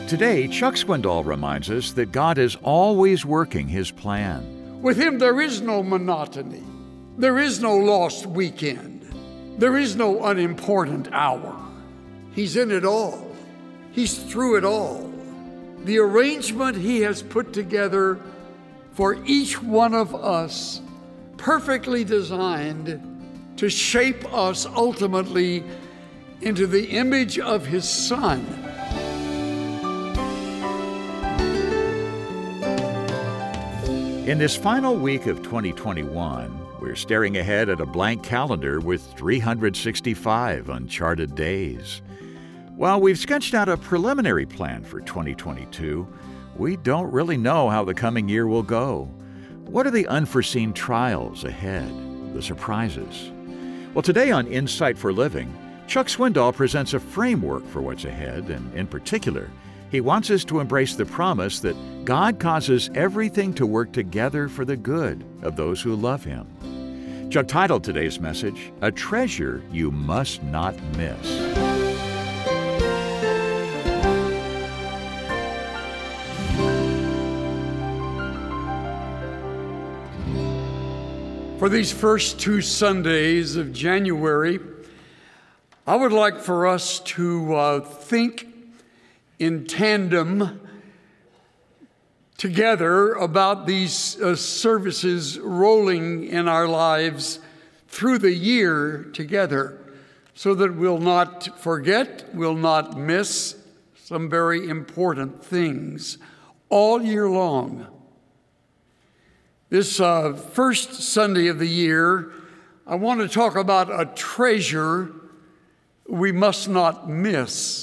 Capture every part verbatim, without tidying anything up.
Today, Chuck Swindoll reminds us that God is always working His plan. With Him, there is no monotony. There is no lost weekend. There is no unimportant hour. He's in it all. He's through it all. The arrangement He has put together for each one of us, perfectly designed to shape us ultimately into the image of His Son. In this final week of twenty twenty-one, we're staring ahead at a blank calendar with three hundred sixty-five uncharted days. While we've sketched out a preliminary plan for twenty twenty-two, we don't really know how the coming year will go. What are the unforeseen trials ahead, the surprises? Well, today on Insight for Living, Chuck Swindoll presents a framework for what's ahead, and in particular, he wants us to embrace the promise that God causes everything to work together for the good of those who love Him. Chuck titled today's message, A Treasure You Must Not Miss. For these first two Sundays of January, I would like for us to uh, think in tandem together about these uh, services rolling in our lives through the year together, so that we'll not forget, we'll not miss some very important things all year long. This uh, first Sunday of the year, I want to talk about a treasure we must not miss.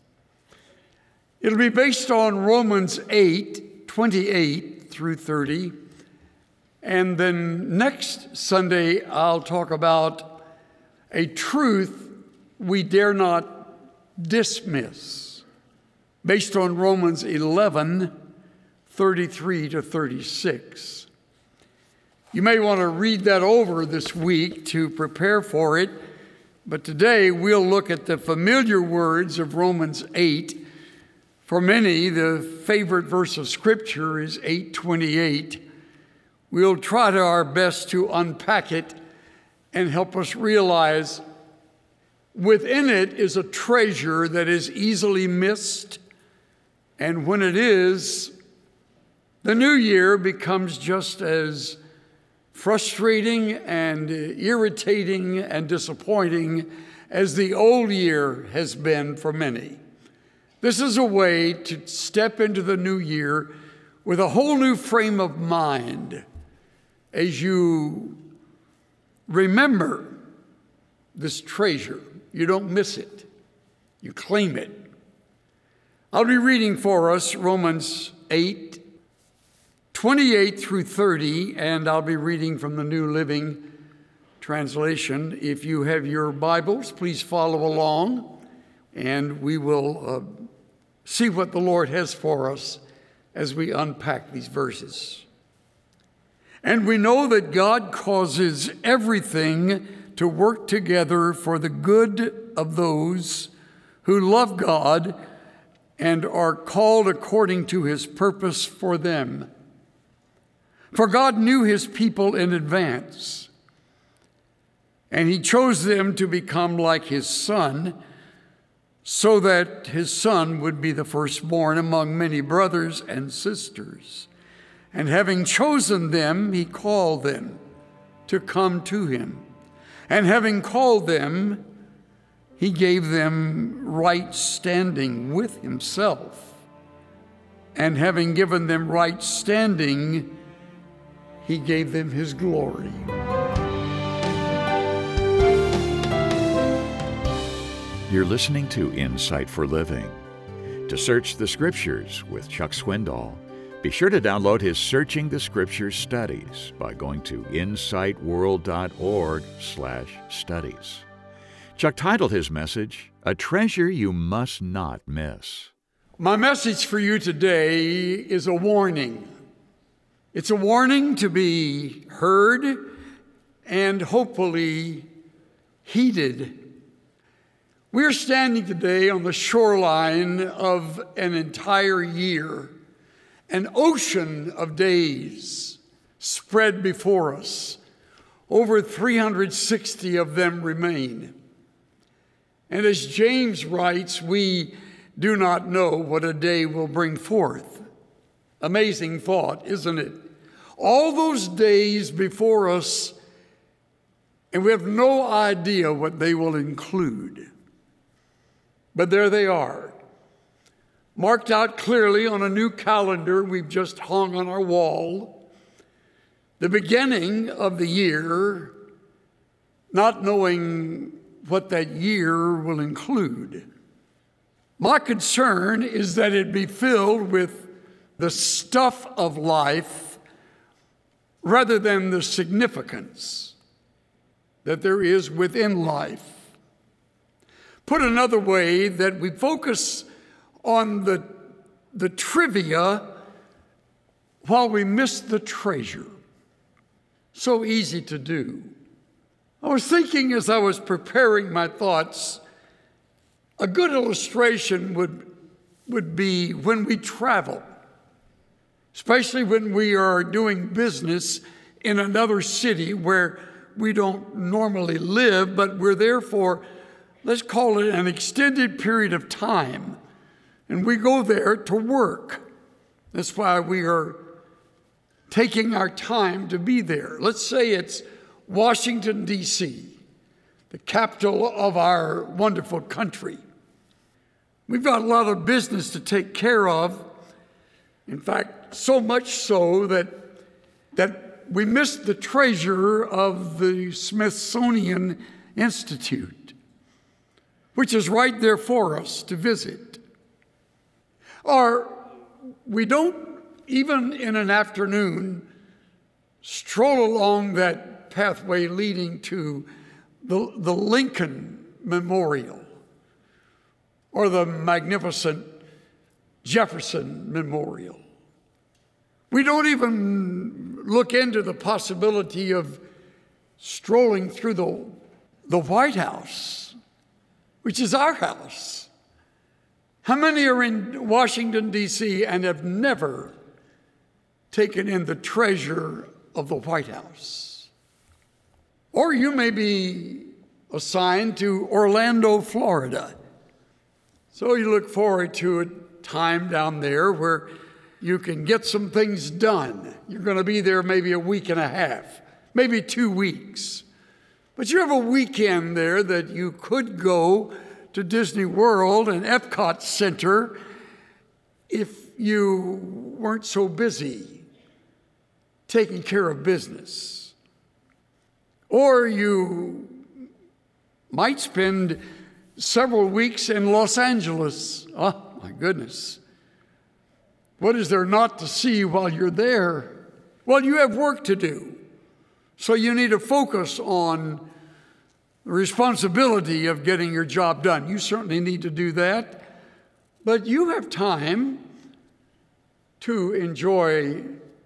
It'll be based on Romans eight, twenty-eight through thirty. And then next Sunday, I'll talk about a truth we dare not dismiss, based on Romans eleven, thirty-three to thirty-six. You may want to read that over this week to prepare for it, but today we'll look at the familiar words of Romans eight. For many, the favorite verse of Scripture is eight twenty-eight. We'll try to our best to unpack it and help us realize within it is a treasure that is easily missed, and when it is, the new year becomes just as frustrating and irritating and disappointing as the old year has been for many. This is a way to step into the new year with a whole new frame of mind as you remember this treasure. You don't miss it. You claim it. I'll be reading for us Romans eight, twenty-eight through thirty, and I'll be reading from the New Living Translation. If you have your Bibles, please follow along, and we will uh, see what the Lord has for us as we unpack these verses. And we know that God causes everything to work together for the good of those who love God and are called according to His purpose for them. For God knew His people in advance, and He chose them to become like His Son, so that His Son would be the firstborn among many brothers and sisters. And having chosen them, He called them to come to Him. And having called them, He gave them right standing with Himself. And having given them right standing, He gave them His glory. You're listening to Insight for Living. To search the Scriptures with Chuck Swindoll, be sure to download his Searching the Scriptures studies by going to insightworld.org slash studies. Chuck titled his message, A Treasure You Must Not Miss. My message for you today is a warning. It's a warning to be heard and hopefully heeded. We're standing today on the shoreline of an entire year, an ocean of days spread before us. Over three hundred sixty of them remain. And as James writes, we do not know what a day will bring forth. Amazing thought, isn't it? All those days before us, and we have no idea what they will include. But there they are, marked out clearly on a new calendar we've just hung on our wall. The beginning of the year, not knowing what that year will include. My concern is that it be filled with the stuff of life rather than the significance that there is within life. Put another way, that we focus on the, the trivia while we miss the treasure. So easy to do. I was thinking as I was preparing my thoughts, a good illustration would, would be when we travel, especially when we are doing business in another city where we don't normally live, but we're there for, let's call it an extended period of time. And we go there to work. That's why we are taking our time to be there. Let's say it's Washington, D C, the capital of our wonderful country. We've got a lot of business to take care of. In fact, so much so that, that we missed the treasure of the Smithsonian Institute, which is right there for us to visit. Or we don't, even in an afternoon, stroll along that pathway leading to the, the Lincoln Memorial or the magnificent Jefferson Memorial. We don't even look into the possibility of strolling through the, the White House, which is our house. How many are in Washington, D C and have never taken in the treasure of the White House? Or you may be assigned to Orlando, Florida. So you look forward to a time down there where you can get some things done. You're going to be there maybe a week and a half, maybe two weeks. But you have a weekend there that you could go to Disney World and Epcot Center if you weren't so busy taking care of business. Or you might spend several weeks in Los Angeles. Oh, my goodness. What is there not to see while you're there? Well, you have work to do. So you need to focus on the responsibility of getting your job done. You certainly need to do that. But you have time to enjoy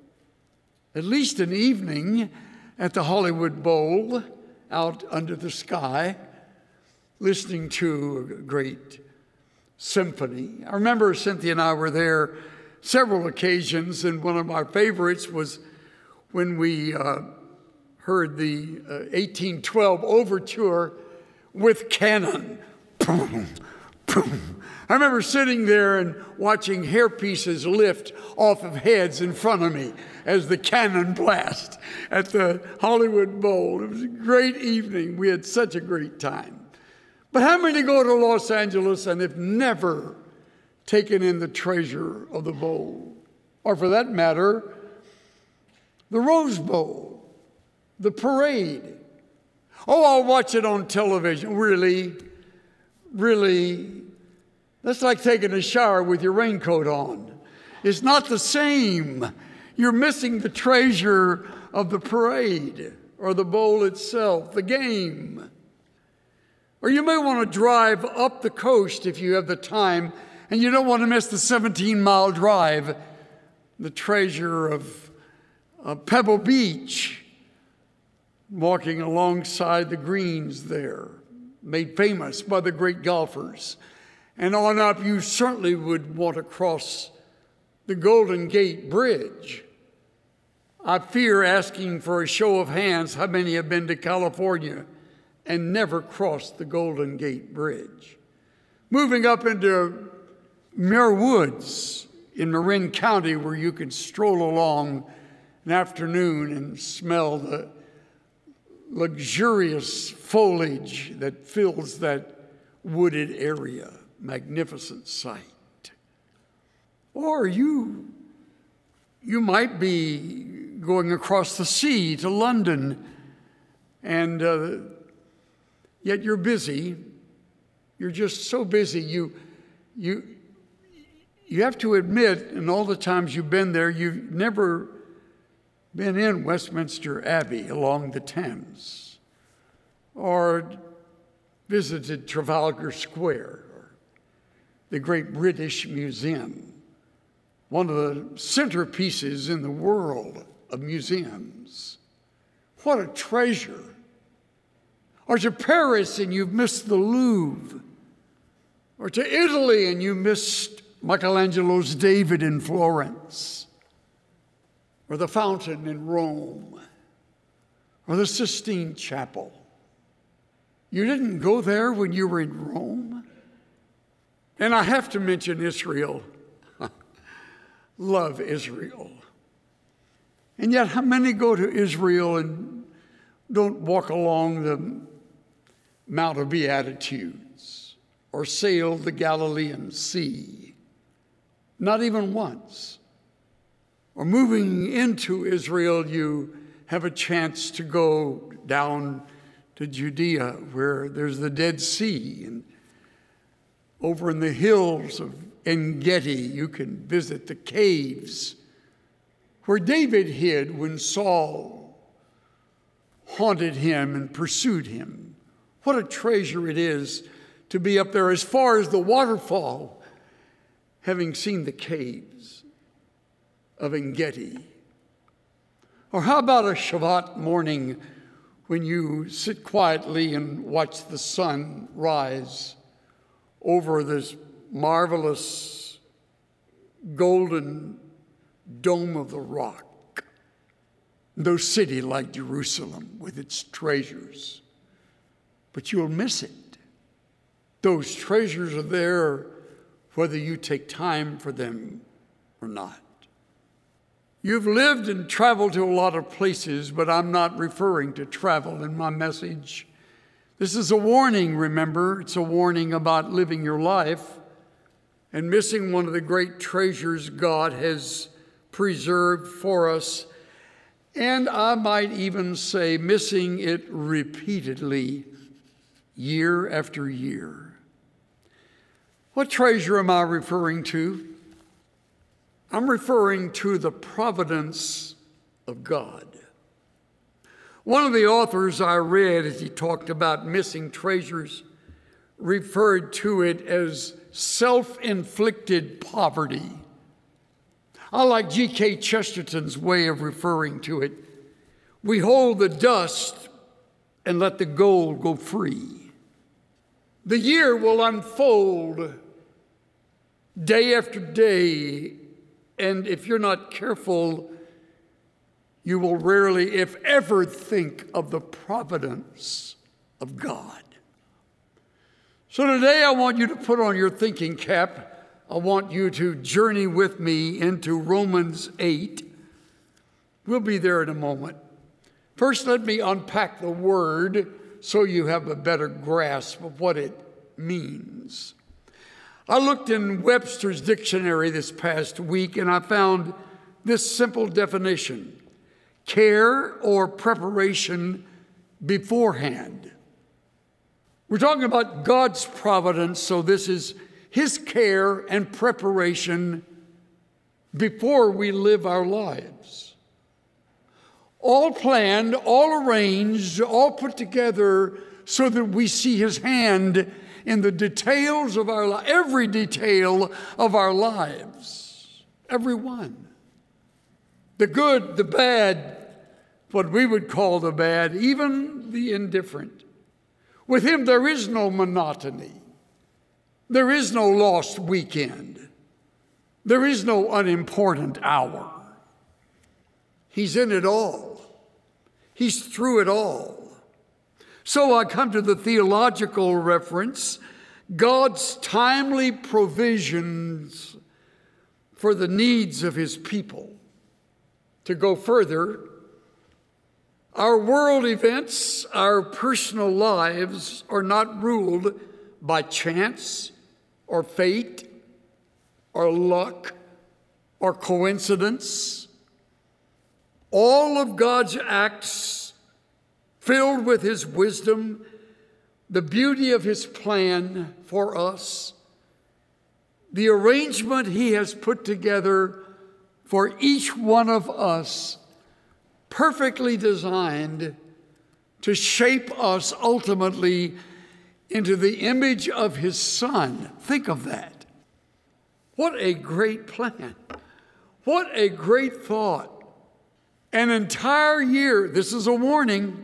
at least an evening at the Hollywood Bowl out under the sky, listening to a great symphony. I remember Cynthia and I were there several occasions, and one of my favorites was when we uh, heard the uh, eighteen twelve Overture with canon. Boom, boom. I remember sitting there and watching hairpieces lift off of heads in front of me as the cannon blast at the Hollywood Bowl. It was a great evening. We had such a great time. But how many go to Los Angeles and have never taken in the treasure of the bowl? Or for that matter, the Rose Bowl, the parade. Oh, I'll watch it on television. Really? Really? That's like taking a shower with your raincoat on. It's not the same. You're missing the treasure of the parade or the bowl itself, the game. Or you may want to drive up the coast if you have the time, and you don't want to miss the seventeen-mile drive, the treasure of, of Pebble Beach, walking alongside the greens there. made famous by the great golfers. And on up, you certainly would want to cross the Golden Gate Bridge. I fear asking for a show of hands how many have been to California and never crossed the Golden Gate Bridge. Moving up into Muir Woods in Marin County, where you can stroll along an afternoon and smell the luxurious foliage that fills that wooded area. Magnificent sight. Or you, you might be going across the sea to London, and uh, yet you're busy. You're just so busy. You, you, you have to admit, in all the times you've been there, you've never been in Westminster Abbey along the Thames, or visited Trafalgar Square, or the Great British Museum, one of the centerpieces in the world of museums. What a treasure. Or to Paris and you've missed the Louvre. Or to Italy and you missed Michelangelo's David in Florence. Or the fountain in Rome. Or the Sistine Chapel. You didn't go there when you were in Rome? And I have to mention Israel. Love Israel. And yet, how many go to Israel and don't walk along the Mount of Beatitudes or sail the Galilean Sea? Not even once. Or moving into Israel, you have a chance to go down to Judea, where there's the Dead Sea, and over in the hills of En-Gedi, you can visit the caves where David hid when Saul haunted him and pursued him. What a treasure it is to be up there as far as the waterfall, having seen the caves of En-Gedi. Or how about a Shabbat morning when you sit quietly and watch the sun rise over this marvelous golden dome of the rock, no city like Jerusalem with its treasures. But you'll miss it. Those treasures are there whether you take time for them or not. You've lived and traveled to a lot of places, but I'm not referring to travel in my message. This is a warning, remember. It's a warning about living your life and missing one of the great treasures God has preserved for us. And I might even say missing it repeatedly, year after year. What treasure am I referring to? I'm referring to the providence of God. One of the authors I read as he talked about missing treasures referred to it as self-inflicted poverty. I like G K Chesterton's way of referring to it. We hold the dust and let the gold go free. The year will unfold day after day, and if you're not careful, you will rarely, if ever, think of the providence of God. So today I want you to put on your thinking cap. I want you to journey with me into Romans eight. We'll be there in a moment. First, let me unpack the word so you have a better grasp of what it means. I looked in Webster's dictionary this past week, and I found this simple definition: care or preparation beforehand. We're talking about God's providence, so this is His care and preparation before we live our lives. All planned, all arranged, all put together so that we see His hand in the details of our life, every detail of our lives, every one. The good, the bad, what we would call the bad, even the indifferent. With him, there is no monotony. There is no lost weekend. There is no unimportant hour. He's in it all. He's through it all. So I come to the theological reference, God's timely provisions for the needs of his people. To go further, our world events, our personal lives are not ruled by chance or fate or luck or coincidence. All of God's acts, filled with his wisdom, the beauty of his plan for us, the arrangement he has put together for each one of us, perfectly designed to shape us ultimately into the image of his Son. Think of that. What a great plan. What a great thought. An entire year, this is a warning,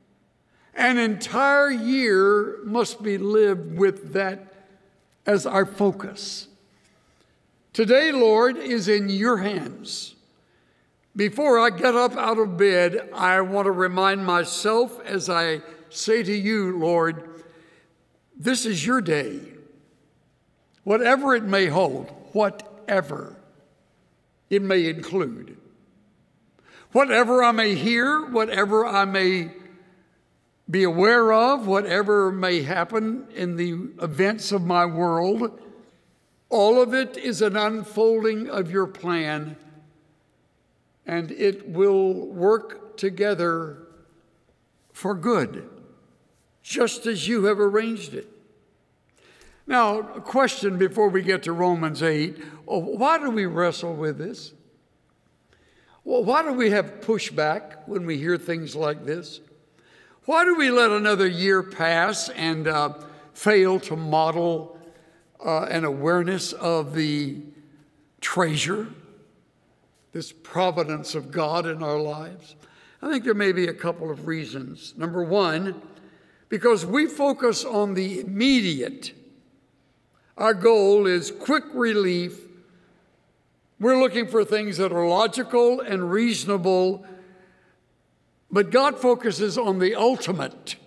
an entire year must be lived with that as our focus. Today, Lord, is in your hands. Before I get up out of bed, I want to remind myself as I say to you, Lord, this is your day. Whatever it may hold, whatever it may include. Whatever I may hear, whatever I may be aware of, whatever may happen in the events of my world, all of it is an unfolding of your plan, and it will work together for good, just as you have arranged it. Now, a question before we get to Romans eight. Why do we wrestle with this? Well, why do we have pushback when we hear things like this? Why do we let another year pass and uh, fail to model uh, an awareness of the treasure, this providence of God in our lives? I think there may be a couple of reasons. Number one, because we focus on the immediate. Our goal is quick relief. We're looking for things that are logical and reasonable, but God focuses on the ultimate.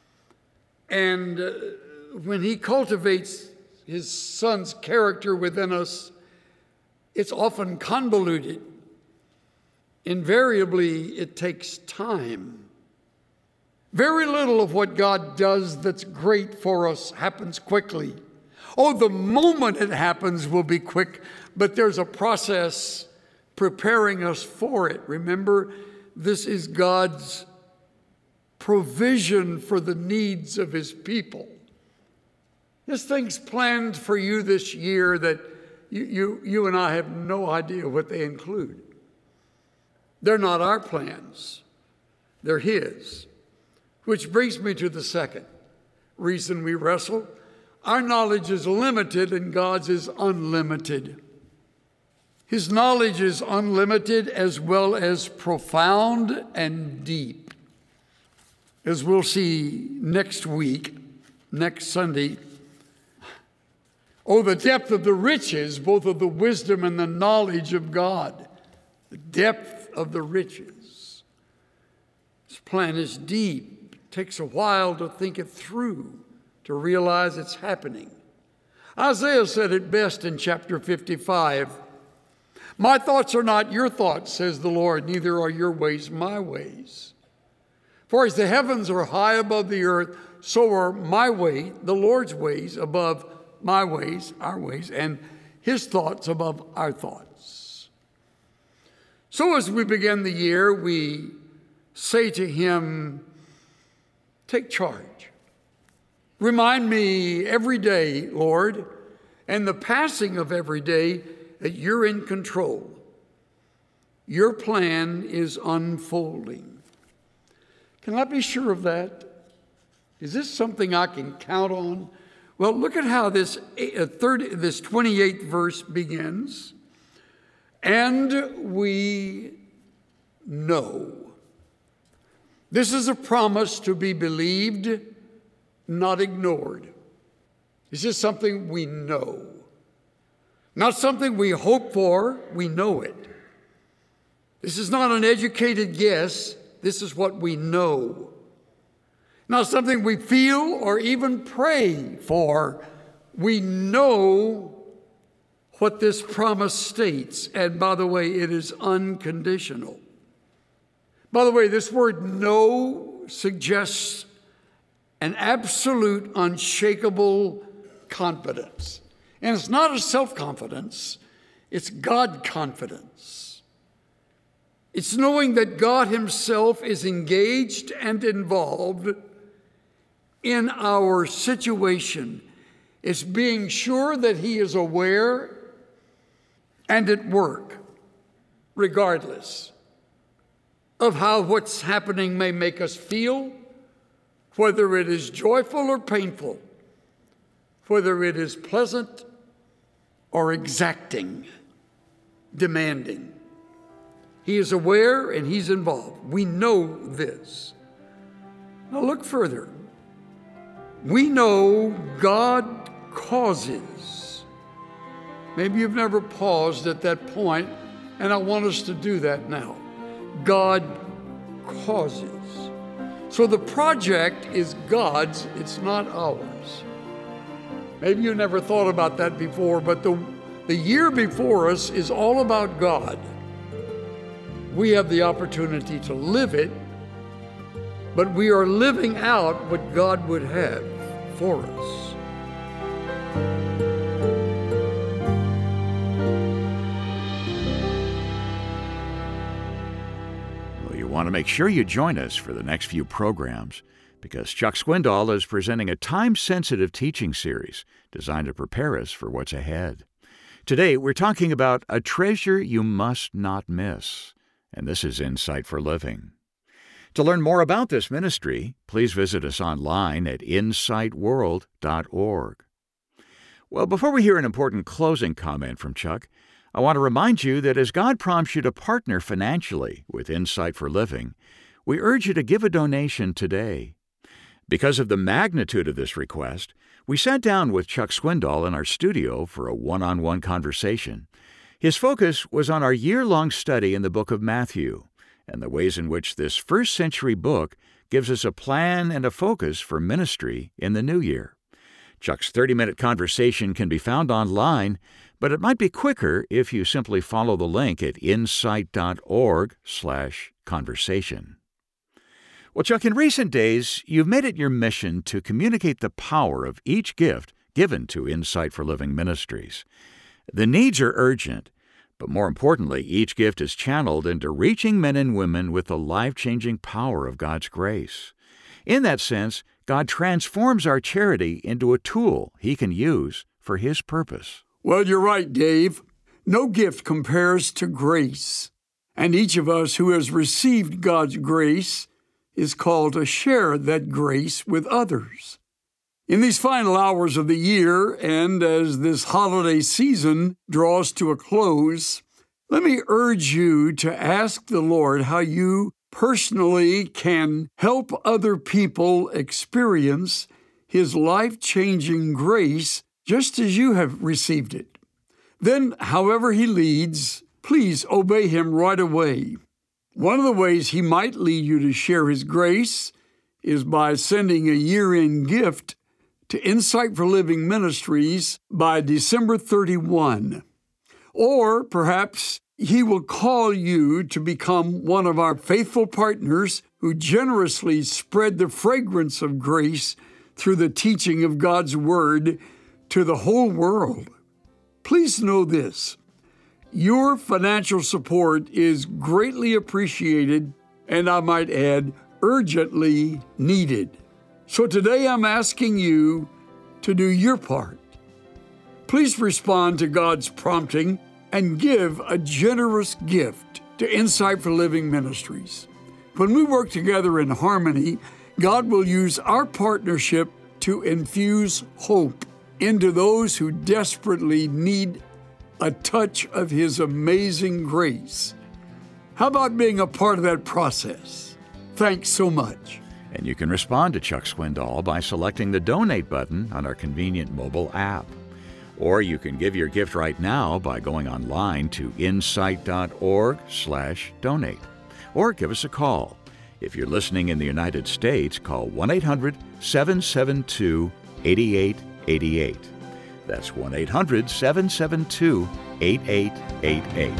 And uh, when he cultivates his Son's character within us, it's often convoluted. Invariably, it takes time. Very little of what God does that's great for us happens quickly. Oh, the moment it happens will be quick, but there's a process preparing us for it. Remember, this is God's provision for the needs of his people. There's things planned for you this year that you, you, you and I have no idea what they include. They're not our plans. They're his. Which brings me to the second reason we wrestle. Our knowledge is limited and God's is unlimited. His knowledge is unlimited as well as profound and deep. As we'll see next week, next Sunday. Oh, the depth of the riches, both of the wisdom and the knowledge of God. The depth of the riches. His plan is deep. It takes a while to think it through, to realize it's happening. Isaiah said it best in chapter fifty-five. My thoughts are not your thoughts, says the Lord, neither are your ways my ways. For as the heavens are high above the earth, so are my way, the Lord's ways, above my ways, our ways, and his thoughts above our thoughts. So as we begin the year, we say to him, take charge. Remind me every day, Lord, and the passing of every day, that you're in control. Your plan is unfolding. Can I be sure of that? Is this something I can count on? Well, look at how this thirty, this twenty-eighth verse begins. And we know. This is a promise to be believed, not ignored. This is something we know. Not something we hope for, we know it. This is not an educated guess. This is what we know. Not something we feel or even pray for. We know what this promise states. And by the way, it is unconditional. By the way, this word know suggests an absolute, unshakable confidence. And it's not a self-confidence, it's God-confidence. It's knowing that God himself is engaged and involved in our situation. It's being sure that he is aware and at work, regardless of how what's happening may make us feel, whether it is joyful or painful, whether it is pleasant or exacting, demanding. He is aware and he's involved. We know this. Now look further. We know God causes. Maybe you've never paused at that point, and I want us to do that now. God causes. So the project is God's, it's not ours. Maybe you never thought about that before, but the, the year before us is all about God. We have the opportunity to live it, but we are living out what God would have for us. Well, you want to make sure you join us for the next few programs, because Chuck Swindoll is presenting a time-sensitive teaching series designed to prepare us for what's ahead. Today, we're talking about a treasure you must not miss, and this is Insight for Living. To learn more about this ministry, please visit us online at insight world dot org. Well, before we hear an important closing comment from Chuck, I want to remind you that as God prompts you to partner financially with Insight for Living, we urge you to give a donation today. Because of the magnitude of this request, we sat down with Chuck Swindoll in our studio for a one-on-one conversation. His focus was on our year-long study in the book of Matthew and the ways in which this first-century book gives us a plan and a focus for ministry in the new year. Chuck's thirty-minute conversation can be found online, but it might be quicker if you simply follow the link at insight dot org slash conversation. Well, Chuck, in recent days, you've made it your mission to communicate the power of each gift given to Insight for Living Ministries. The needs are urgent, but more importantly, each gift is channeled into reaching men and women with the life-changing power of God's grace. In that sense, God transforms our charity into a tool He can use for His purpose. Well, you're right, Dave. No gift compares to grace. And each of us who has received God's grace is called to share that grace with others. In these final hours of the year, and as this holiday season draws to a close, let me urge you to ask the Lord how you personally can help other people experience His life-changing grace just as you have received it. Then, however He leads, please obey Him right away. One of the ways He might lead you to share His grace is by sending a year-end gift to Insight for Living Ministries by December thirty-first. Or perhaps He will call you to become one of our faithful partners who generously spread the fragrance of grace through the teaching of God's Word to the whole world. Please know this. Your financial support is greatly appreciated, and I might add, urgently needed. So today I'm asking you to do your part. Please respond to God's prompting and give a generous gift to Insight for Living Ministries. When we work together in harmony, God will use our partnership to infuse hope into those who desperately need a touch of His amazing grace. How about being a part of that process? Thanks so much. And you can respond to Chuck Swindoll by selecting the Donate button on our convenient mobile app. Or you can give your gift right now by going online to insight.org slash donate. Or give us a call. If you're listening in the United States, call one eight hundred seven seven two eight eight eight eight. That's one eight hundred seven seven two eight eight eight eight.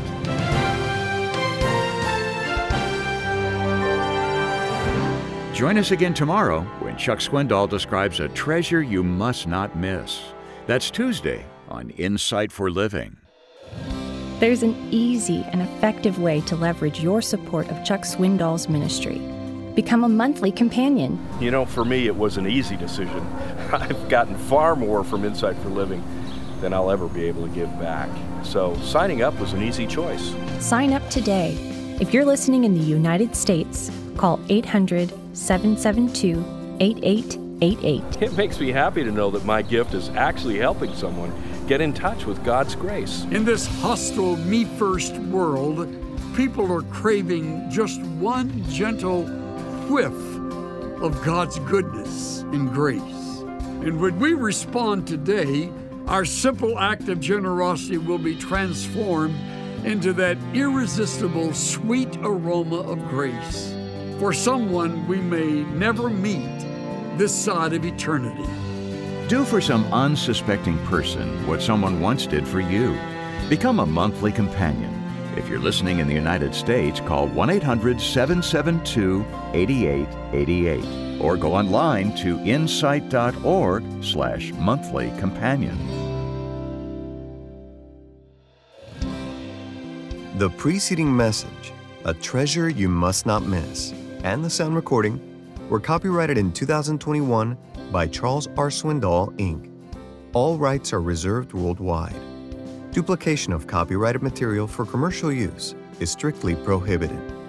Join us again tomorrow when Chuck Swindoll describes a treasure you must not miss. That's Tuesday on Insight for Living. There's an easy and effective way to leverage your support of Chuck Swindoll's ministry. Become a monthly companion. You know, for me, it was an easy decision. I've gotten far more from Insight for Living than I'll ever be able to give back. So signing up was an easy choice. Sign up today. If you're listening in the United States, call eight hundred seven seven two eight eight eight eight. It makes me happy to know that my gift is actually helping someone get in touch with God's grace. In this hostile, me-first world, people are craving just one gentle whiff of God's goodness and grace. And when we respond today, our simple act of generosity will be transformed into that irresistible, sweet aroma of grace for someone we may never meet this side of eternity. Do for some unsuspecting person what someone once did for you. Become a monthly companion. If you're listening in the United States, call one eight hundred seven seven two eight eight eight eight or go online to insight.org slash monthly companion. The preceding message, A Treasure You Must Not Miss, and the sound recording were copyrighted in two thousand twenty-one by Charles R. Swindoll, Incorporated. All rights are reserved worldwide. Duplication of copyrighted material for commercial use is strictly prohibited.